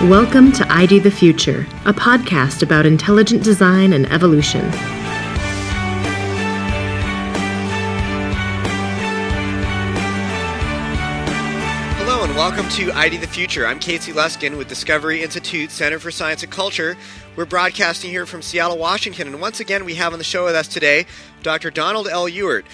Welcome to ID the Future, a podcast about intelligent design and evolution. Hello and welcome to ID the Future. I'm Casey Luskin with Discovery Institute Center for Science and Culture. We're broadcasting here from Seattle, Washington, and once again we have on the show with us today Dr. Donald L. Ewert,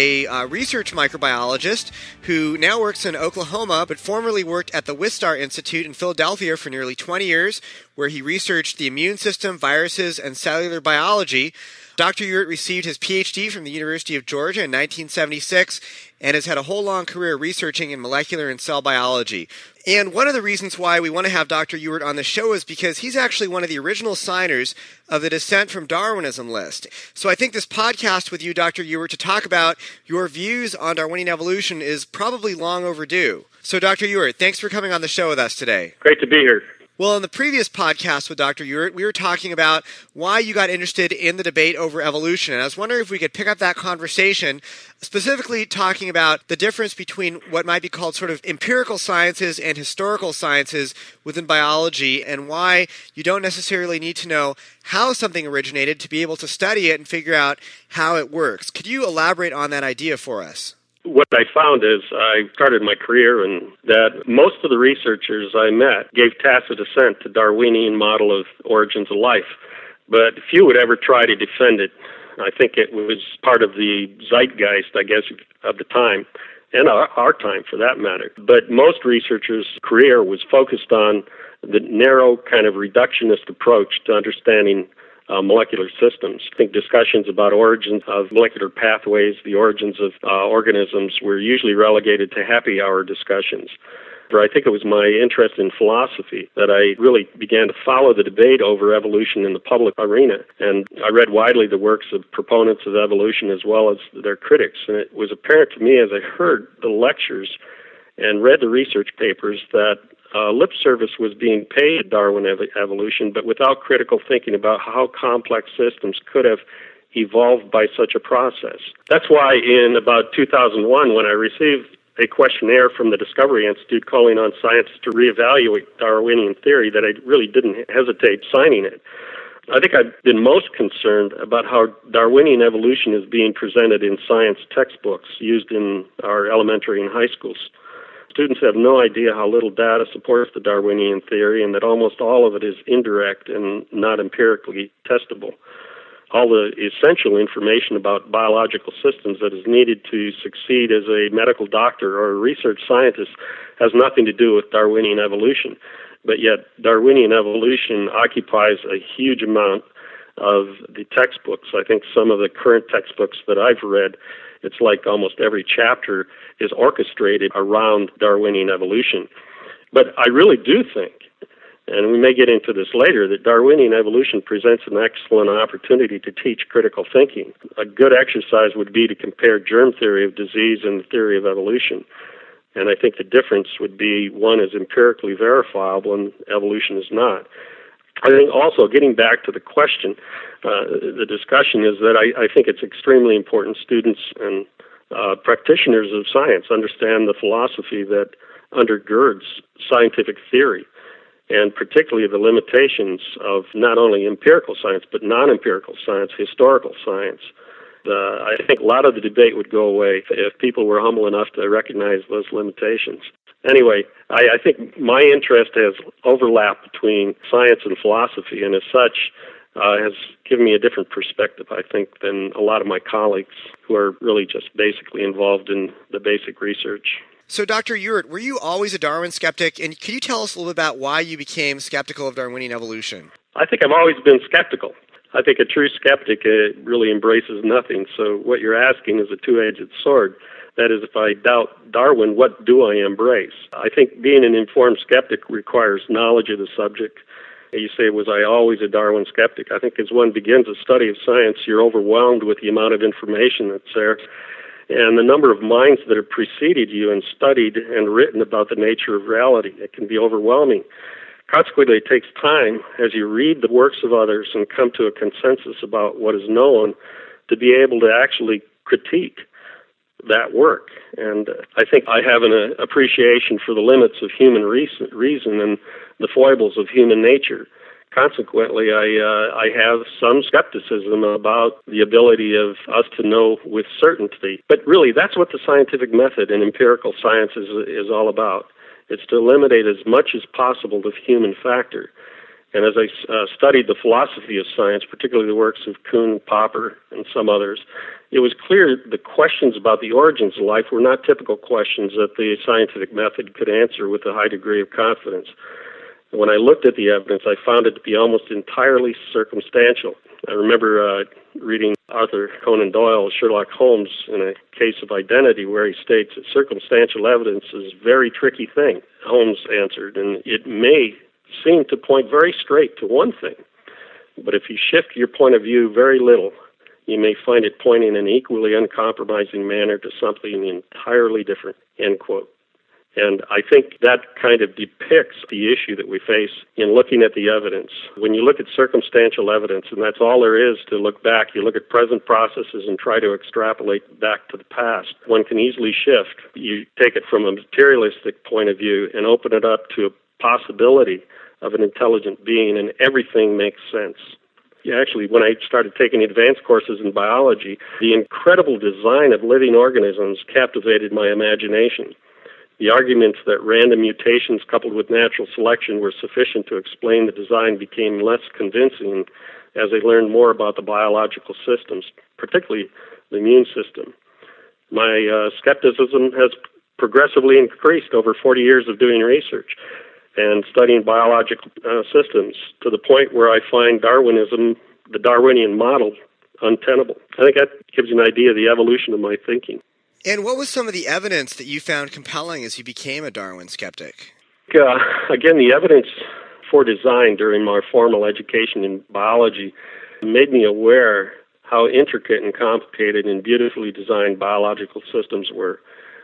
a research microbiologist who now works in Oklahoma, but formerly worked at the Wistar Institute in Philadelphia for nearly 20 years, where he researched the immune system, viruses, and cellular biology. Dr. Ewert received his PhD from the University of Georgia in 1976 and has had a whole long career researching in molecular and cell biology. And one of the reasons why we want to have Dr. Ewert on the show is because he's actually one of the original signers of the Descent from Darwinism list. So I think this podcast with you, Dr. Ewert, to talk about your views on Darwinian evolution is probably long overdue. So Dr. Ewert, thanks for coming on the show with us today. Great to be here. Well, in the previous podcast with Dr. Ewert, we were talking about why you got interested in the debate over evolution. And I was wondering if we could pick up that conversation, specifically talking about the difference between what might be called sort of empirical sciences and historical sciences within biology, and why you don't necessarily need to know how something originated to be able to study it and figure out how it works. Could you elaborate on that idea for us? What I found is I started my career and that most of the researchers I met gave tacit assent to Darwinian model of origins of life, but few would ever try to defend it. I think it was part of the zeitgeist, I guess, of the time, and our time for that matter. But most researchers' career was focused on the narrow kind of reductionist approach to understanding molecular systems. I think discussions about origins of molecular pathways, the origins of organisms, were usually relegated to happy hour discussions. I think it was my interest in philosophy that I really began to follow the debate over evolution in the public arena. And I read widely the works of proponents of evolution as well as their critics. And it was apparent to me as I heard the lectures and read the research papers that lip service was being paid to Darwin evolution, but without critical thinking about how complex systems could have evolved by such a process. That's why in about 2001, when I received a questionnaire from the Discovery Institute calling on scientists to reevaluate Darwinian theory, that I really didn't hesitate signing it. I think I've been most concerned about how Darwinian evolution is being presented in science textbooks used in our elementary and high schools. Students have no idea how little data supports the Darwinian theory and that almost all of it is indirect and not empirically testable. All the essential information about biological systems that is needed to succeed as a medical doctor or a research scientist has nothing to do with Darwinian evolution. But yet Darwinian evolution occupies a huge amount of the textbooks. I think some of the current textbooks that I've read, it's like almost every chapter is orchestrated around Darwinian evolution. But I really do think, and we may get into this later, that Darwinian evolution presents an excellent opportunity to teach critical thinking. A good exercise would be to compare germ theory of disease and the theory of evolution. And I think the difference would be one is empirically verifiable and evolution is not. I think also, getting back to the question, the discussion is that I think it's extremely important students and practitioners of science understand the philosophy that undergirds scientific theory, and particularly the limitations of not only empirical science, but non-empirical science, historical science. I think a lot of the debate would go away if people were humble enough to recognize those limitations. Anyway, I think my interest has overlap between science and philosophy, and as such has given me a different perspective, I think, than a lot of my colleagues who are really just basically involved in the basic research. So, Dr. Ewert, were you always a Darwin skeptic? And could you tell us a little bit about why you became skeptical of Darwinian evolution? I think I've always been skeptical. I think a true skeptic really embraces nothing. So what you're asking is a two-edged sword. That is, if I doubt Darwin, what do I embrace? I think being an informed skeptic requires knowledge of the subject. You say, was I always a Darwin skeptic? I think as one begins a study of science, you're overwhelmed with the amount of information that's there and the number of minds that have preceded you and studied and written about the nature of reality. It can be overwhelming. Consequently, it takes time as you read the works of others and come to a consensus about what is known to be able to actually critique that work. And I think I have an appreciation for the limits of human reason and the foibles of human nature. Consequently, I have some skepticism about the ability of us to know with certainty. But really, that's what the scientific method and empirical science is all about. It's to eliminate as much as possible the human factor. And as I studied the philosophy of science, particularly the works of Kuhn, Popper, and some others, it was clear the questions about the origins of life were not typical questions that the scientific method could answer with a high degree of confidence. When I looked at the evidence, I found it to be almost entirely circumstantial. I remember reading Arthur Conan Doyle's Sherlock Holmes in A Case of Identity, where he states that circumstantial evidence is a very tricky thing. Holmes answered, and it may seem to point very straight to one thing, but if you shift your point of view very little, you may find it pointing in an equally uncompromising manner to something entirely different, end quote. And I think that kind of depicts the issue that we face in looking at the evidence. When you look at circumstantial evidence, and that's all there is to look back, you look at present processes and try to extrapolate back to the past. One can easily shift. You take it from a materialistic point of view and open it up to a possibility of an intelligent being, and everything makes sense. Yeah, actually, when I started taking advanced courses in biology, the incredible design of living organisms captivated my imagination. The arguments that random mutations coupled with natural selection were sufficient to explain the design became less convincing as I learned more about the biological systems, particularly the immune system. My skepticism has progressively increased over 40 years of doing research and studying biological systems, to the point where I find Darwinism, the Darwinian model, untenable. I think that gives you an idea of the evolution of my thinking. And what was some of the evidence that you found compelling as you became a Darwin skeptic? Again, the evidence for design during my formal education in biology made me aware how intricate and complicated and beautifully designed biological systems were.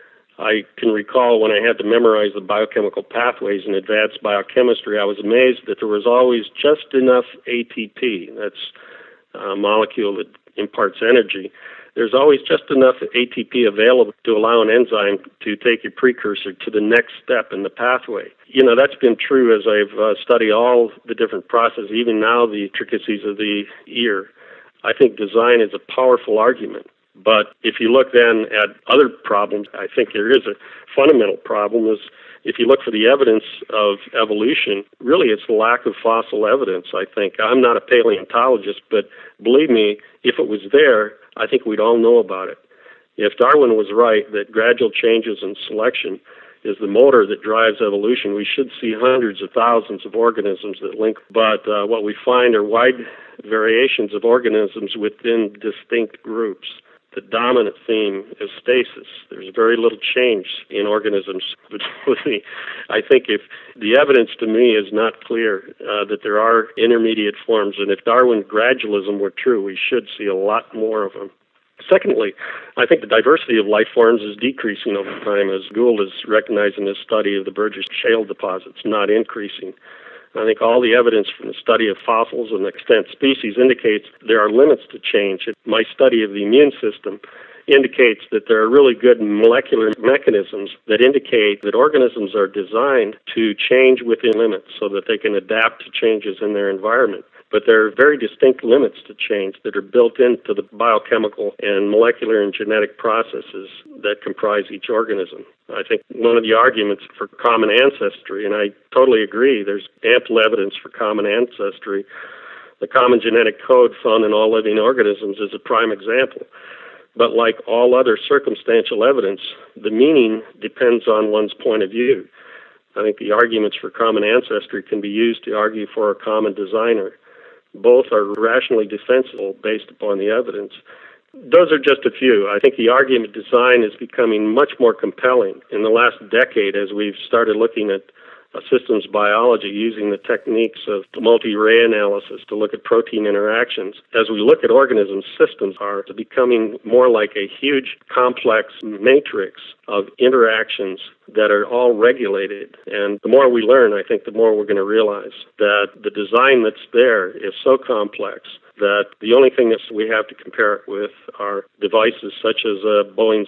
I can recall when I had to memorize the biochemical pathways in advanced biochemistry, I was amazed that there was always just enough ATP. That's a molecule that imparts energy. There's always just enough ATP available to allow an enzyme to take a precursor to the next step in the pathway. You know, that's been true as I've studied all the different processes, even now the intricacies of the ear. I think design is a powerful argument. But if you look then at other problems, I think there is a fundamental problem is if you look for the evidence of evolution, really it's the lack of fossil evidence, I think. I'm not a paleontologist, but believe me, if it was there, I think we'd all know about it. If Darwin was right that gradual changes in selection is the motor that drives evolution, we should see hundreds of thousands of organisms that link. But what we find are wide variations of organisms within distinct groups. The dominant theme is stasis. There's very little change in organisms. I think if the evidence to me is not clear that there are intermediate forms, and if Darwin gradualism were true, we should see a lot more of them. Secondly, I think the diversity of life forms is decreasing over time, as Gould is recognized in his study of the Burgess Shale deposits, not increasing. I think all the evidence from the study of fossils and extant species indicates there are limits to change. My study of the immune system indicates that there are really good molecular mechanisms that indicate that organisms are designed to change within limits so that they can adapt to changes in their environment. But there are very distinct limits to change that are built into the biochemical and molecular and genetic processes that comprise each organism. I think one of the arguments for common ancestry, and I totally agree, there's ample evidence for common ancestry. The common genetic code found in all living organisms is a prime example. But like all other circumstantial evidence, the meaning depends on one's point of view. I think the arguments for common ancestry can be used to argue for a common designer. Both are rationally defensible based upon the evidence. Those are just a few. I think the argument design is becoming much more compelling in the last decade as we've started looking at systems biology using the techniques of multi-array analysis to look at protein interactions. As we look at organisms, systems are becoming more like a huge complex matrix of interactions that are all regulated. And the more we learn, I think the more we're going to realize that the design that's there is so complex that the only thing that we have to compare it with are devices such as a Boeing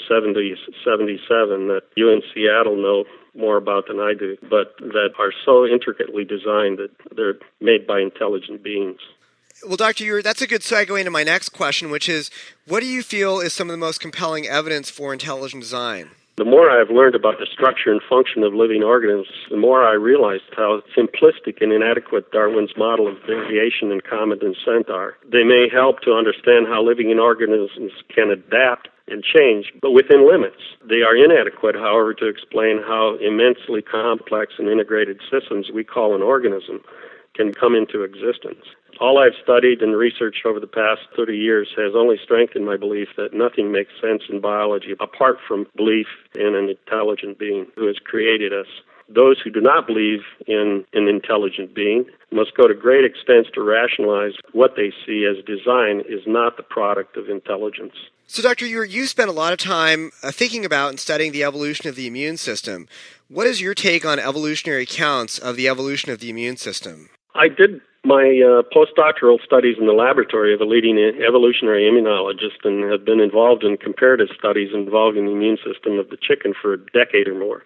777 that you in Seattle know more about than I do, but that are so intricately designed that they're made by intelligent beings. Well, Dr. Ure, that's a good segue into my next question, which is, what do you feel is some of the most compelling evidence for intelligent design? The more I've learned about the structure and function of living organisms, the more I realized how simplistic and inadequate Darwin's model of variation in comet and descent are. They may help to understand how living organisms can adapt and change, but within limits. They are inadequate, however, to explain how immensely complex and integrated systems we call an organism can come into existence. All I've studied and researched over the past 30 years has only strengthened my belief that nothing makes sense in biology apart from belief in an intelligent being who has created us. Those who do not believe in an intelligent being must go to great extents to rationalize what they see as design is not the product of intelligence. So, Dr. Ure, you spent a lot of time thinking about and studying the evolution of the immune system. What is your take on evolutionary accounts of the evolution of the immune system? I did my postdoctoral studies in the laboratory of a leading evolutionary immunologist and have been involved in comparative studies involving the immune system of the chicken for a decade or more.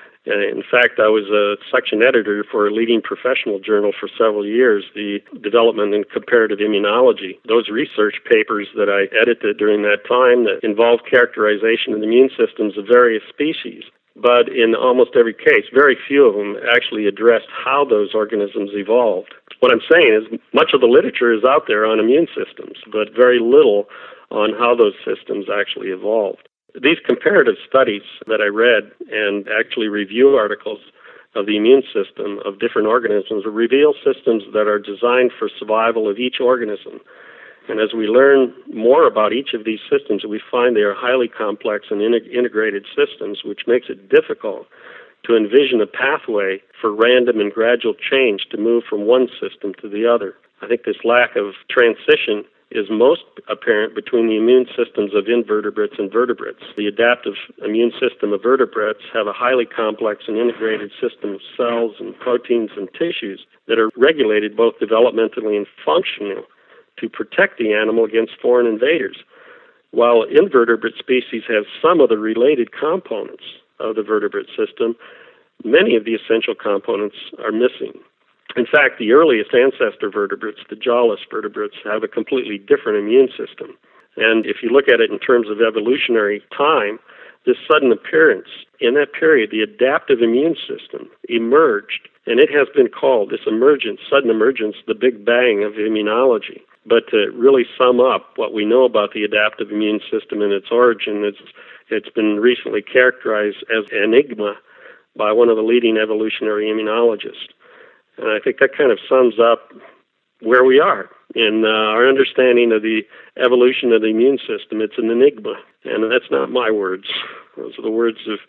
In fact, I was a section editor for a leading professional journal for several years, the Development in Comparative Immunology. Those research papers that I edited during that time that involved characterization of the immune systems of various species. But in almost every case, very few of them actually addressed how those organisms evolved. What I'm saying is much of the literature is out there on immune systems, but very little on how those systems actually evolved. These comparative studies that I read and actually review articles of the immune system of different organisms reveal systems that are designed for survival of each organism. And as we learn more about each of these systems, we find they are highly complex and integrated systems, which makes it difficult to envision a pathway for random and gradual change to move from one system to the other. I think this lack of transition is most apparent between the immune systems of invertebrates and vertebrates. The adaptive immune system of vertebrates have a highly complex and integrated system of cells and proteins and tissues that are regulated both developmentally and functionally to protect the animal against foreign invaders, while invertebrate species have some of the related components of the vertebrate system. Many of the essential components are missing. In fact, the earliest ancestor vertebrates, the jawless vertebrates, have a completely different immune system. And if you look at it in terms of evolutionary time, this sudden appearance, in that period, the adaptive immune system emerged, and it has been called, this emergence, sudden emergence, the Big Bang of immunology. But to really sum up what we know about the adaptive immune system and its origin, it's been recently characterized as enigma by one of the leading evolutionary immunologists. And I think that kind of sums up where we are in our understanding of the evolution of the immune system. It's an enigma, and that's not my words. Those are the words of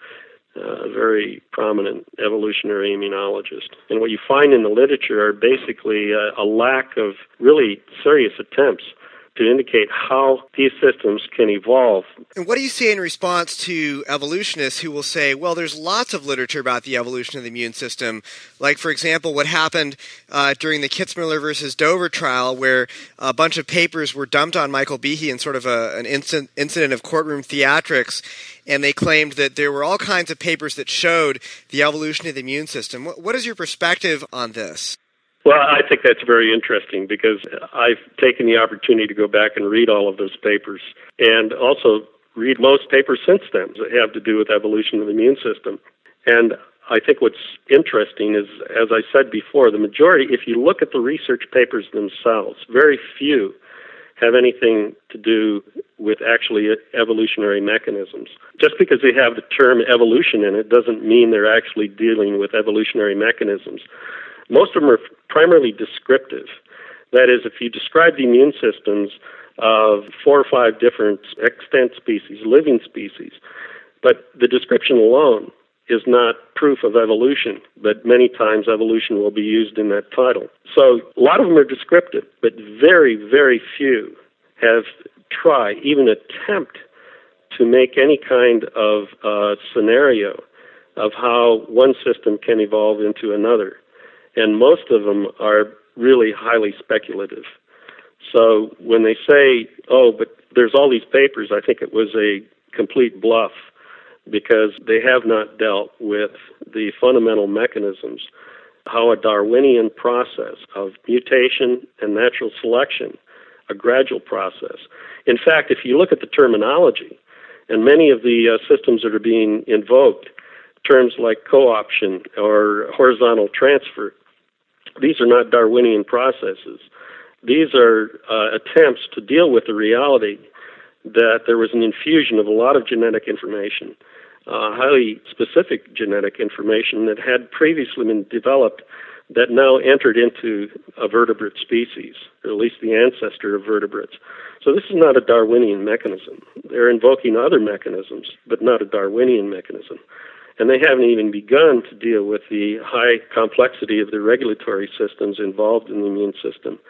a very prominent evolutionary immunologist. And what you find in the literature are basically a lack of really serious attempts to indicate how these systems can evolve. And what do you say in response to evolutionists who will say, well, there's lots of literature about the evolution of the immune system, like, for example, what happened during the Kitzmiller versus Dover trial, where a bunch of papers were dumped on Michael Behe in sort of an incident of courtroom theatrics, and they claimed that there were all kinds of papers that showed the evolution of the immune system. What is your perspective on this? Well, I think that's very interesting because I've taken the opportunity to go back and read all of those papers and also read most papers since then that have to do with evolution of the immune system. And I think what's interesting is, as I said before, the majority, if you look at the research papers themselves, very few have anything to do with actually evolutionary mechanisms. Just because they have the term evolution in it doesn't mean they're actually dealing with evolutionary mechanisms. Most of them are primarily descriptive. That is, if you describe the immune systems of 4 or 5 different extant species, living species, but the description alone is not proof of evolution, but many times evolution will be used in that title. So a lot of them are descriptive, but very, very few have tried, even attempt to make any kind of scenario of how one system can evolve into another. And most of them are really highly speculative. So when they say, oh, but there's all these papers, I think it was a complete bluff, because they have not dealt with the fundamental mechanisms, how a Darwinian process of mutation and natural selection, a gradual process. In fact, if you look at the terminology, and many of the systems that are being invoked, terms like co-option or horizontal transfer, these are not Darwinian processes. These are attempts to deal with the reality that there was an infusion of a lot of genetic information, highly specific genetic information that had previously been developed that now entered into a vertebrate species, or at least the ancestor of vertebrates. So this is not a Darwinian mechanism. They're invoking other mechanisms, but not a Darwinian mechanism. And they haven't even begun to deal with the high complexity of the regulatory systems involved in the immune system.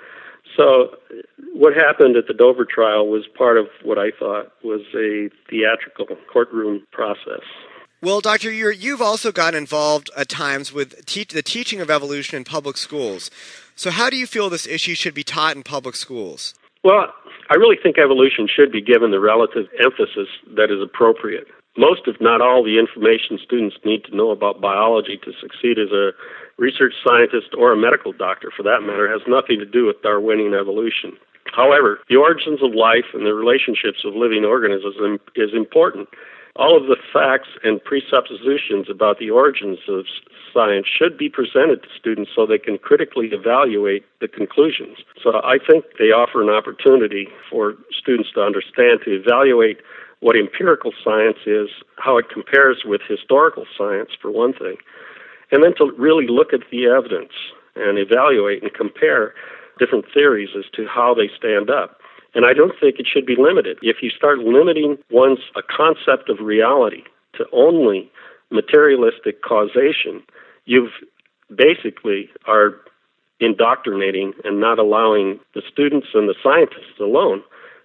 So what happened at the Dover trial was part of what I thought was a theatrical courtroom process. Well, Dr. Ure, you've also gotten involved at times with the teaching of evolution in public schools. So how do you feel this issue should be taught in public schools? Well, I really think evolution should be given the relative emphasis that is appropriate. Most, if not all, the information students need to know about biology to succeed as a research scientist or a medical doctor, for that matter, has nothing to do with Darwinian evolution. However, the origins of life and the relationships of living organisms is important. All of the facts and presuppositions about the origins of science should be presented to students so they can critically evaluate the conclusions. So I think they offer an opportunity for students to understand, to evaluate what empirical science is, how it compares with historical science, for one thing, and then to really look at the evidence and evaluate and compare different theories as to how they stand up. And I don't think it should be limited. If you start limiting one's a concept of reality to only materialistic causation, you've basically are indoctrinating and not allowing the students and the scientists alone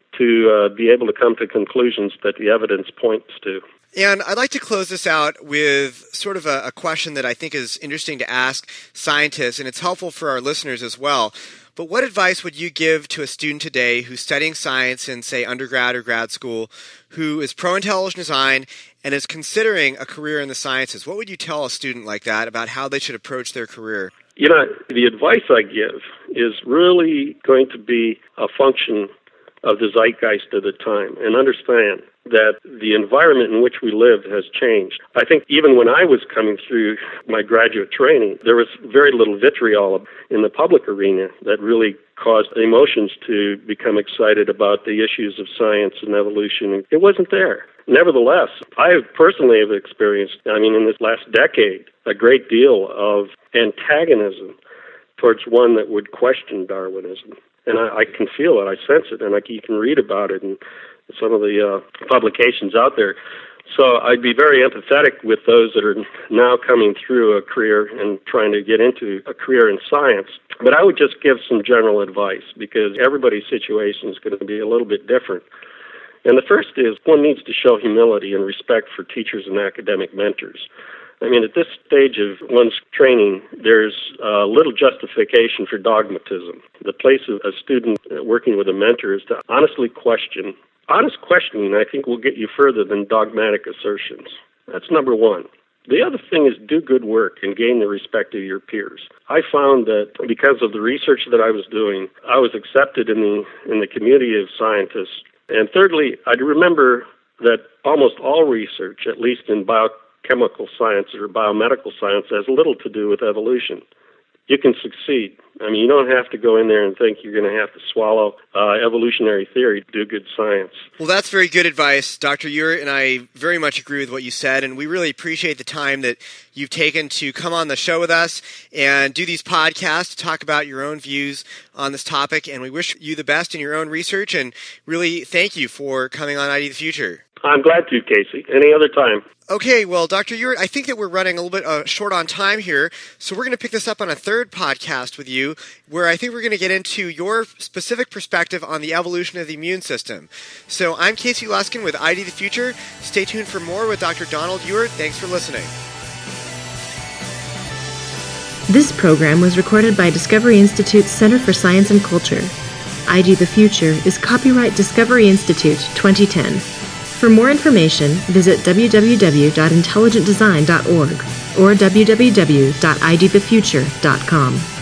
to be able to come to conclusions that the evidence points to. And I'd like to close this out with sort of a question that I think is interesting to ask scientists, and it's helpful for our listeners as well. But what advice would you give to a student today who's studying science in, say, undergrad or grad school, who is pro-intelligent design and is considering a career in the sciences? What would you tell a student like that about how they should approach their career? You know, the advice I give is really going to be a function of the zeitgeist of the time, and understand that the environment in which we live has changed. I think even when I was coming through my graduate training, there was very little vitriol in the public arena that really caused emotions to become excited about the issues of science and evolution. It wasn't there. Nevertheless, I personally have experienced, in this last decade, a great deal of antagonism towards one that would question Darwinism. And I can feel it, I sense it, and you can read about it in some of the publications out there. So I'd be very empathetic with those that are now coming through a career and trying to get into a career in science. But I would just give some general advice, because everybody's situation is going to be a little bit different. And the first is one needs to show humility and respect for teachers and academic mentors. At this stage of one's training, there's little justification for dogmatism. The place of a student working with a mentor is to honestly question. Honest questioning, I think, will get you further than dogmatic assertions. That's number one. The other thing is do good work and gain the respect of your peers. I found that because of the research that I was doing, I was accepted in the community of scientists. And thirdly, I remember that almost all research, at least in biochemical science or biomedical science, has little to do with evolution. You can succeed. You don't have to go in there and think you're going to have to swallow evolutionary theory to do good science. Well, that's very good advice, Dr. Ure, and I very much agree with what you said, and we really appreciate the time that you've taken to come on the show with us and do these podcasts to talk about your own views on this topic, and we wish you the best in your own research, and really thank you for coming on ID the Future. I'm glad to, Casey. Any other time. Okay, well, Dr. Ure, I think that we're running a little bit short on time here, so we're going to pick this up on a third podcast with you, where I think we're going to get into your specific perspective on the evolution of the immune system. So I'm Casey Luskin with ID the Future. Stay tuned for more with Dr. Donald Ure. Thanks for listening. This program was recorded by Discovery Institute's Center for Science and Culture. ID the Future is copyright Discovery Institute 2010. For more information, visit www.intelligentdesign.org or www.idthefuture.com.